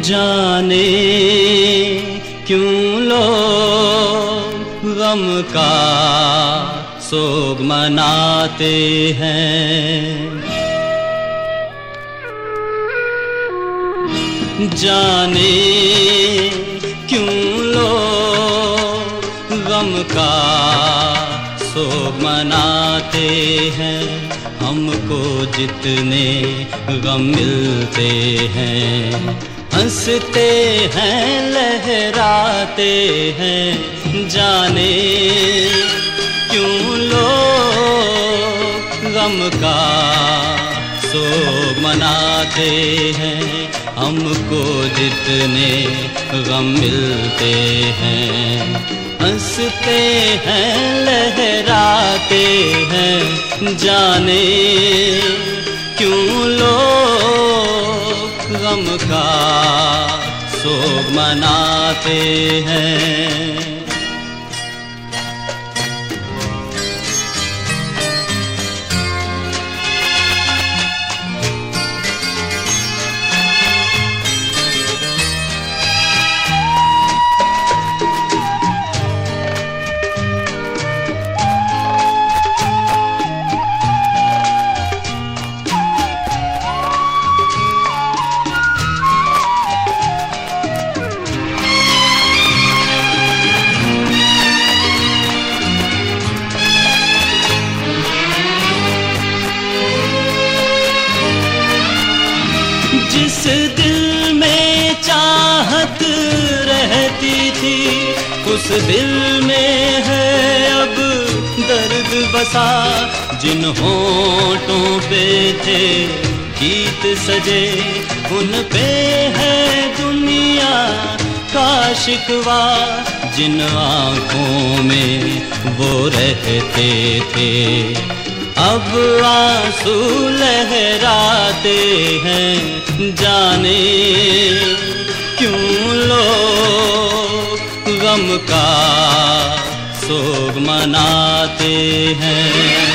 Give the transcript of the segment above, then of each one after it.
जाने क्यों लोग गम का सोग मनाते हैं। जाने क्यों लोग गम का सोग मनाते हैं। हमको जितने गम मिलते हैं, हंसते हैं लहराते हैं। जाने क्यों लोग गम का सोग मनाते हैं। हमको जितने गम मिलते हैं, हंसते हैं लहराते हैं। जाने क्यों लोग गम का सोग मनाते हैं। जिस दिल में चाहत रहती थी, उस दिल में है अब दर्द बसा। जिन होठों पे थे गीत सजे, उन पे है दुनिया का शिकवा। जिन आँखों में वो रहते थे, अब आंसू लहराते हैं। जाने क्यों लोग गम का सोग मनाते हैं।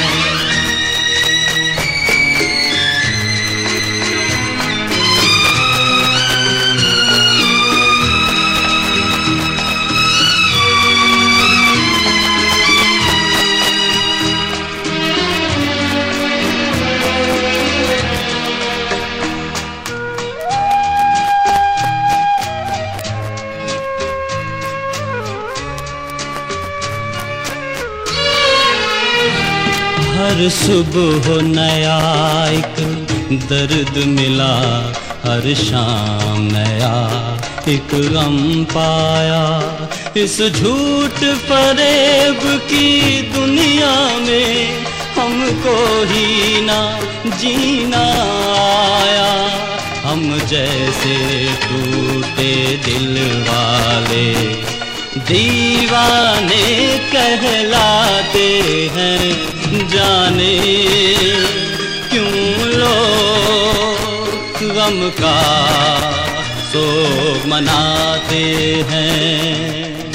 हर सुबह नया एक दर्द मिला, हर शाम नया एक गम पाया। इस झूठ फरेब की दुनिया में हमको ही ना जीना आया। हम जैसे टूटे दिल वाले दीवाने कहलाते हैं। जाने क्यों लोग गम का सोग मनाते हैं।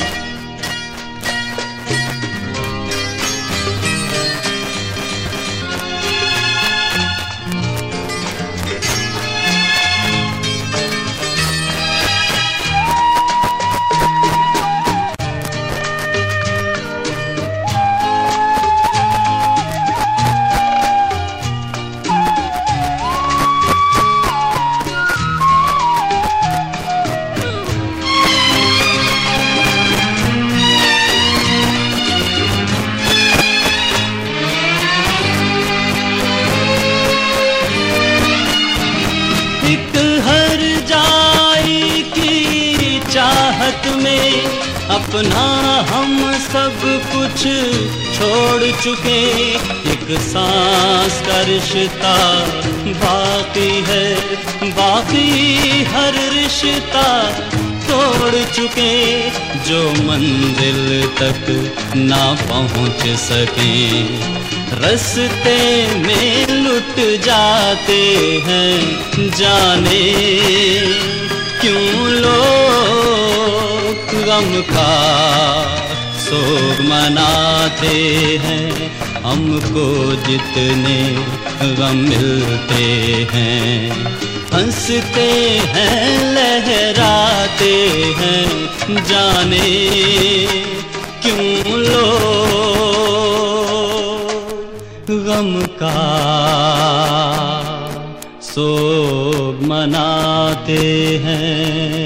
एक हर जाई की चाहत में अपना हम सब कुछ छोड़ चुके। एक सांस का रिश्ता बाकी है, बाकी हर रिश्ता तोड़ चुके। जो मंजिल तक ना पहुंच सके, रास्ते में लुट जाते हैं। जाने क्यों लोग गम का सोग मनाते हैं, हमको जितने गम मिलते हैं। हंसते हैं लहराते हैं, जाने क्यों लोग गम का सोग मनाते हैं।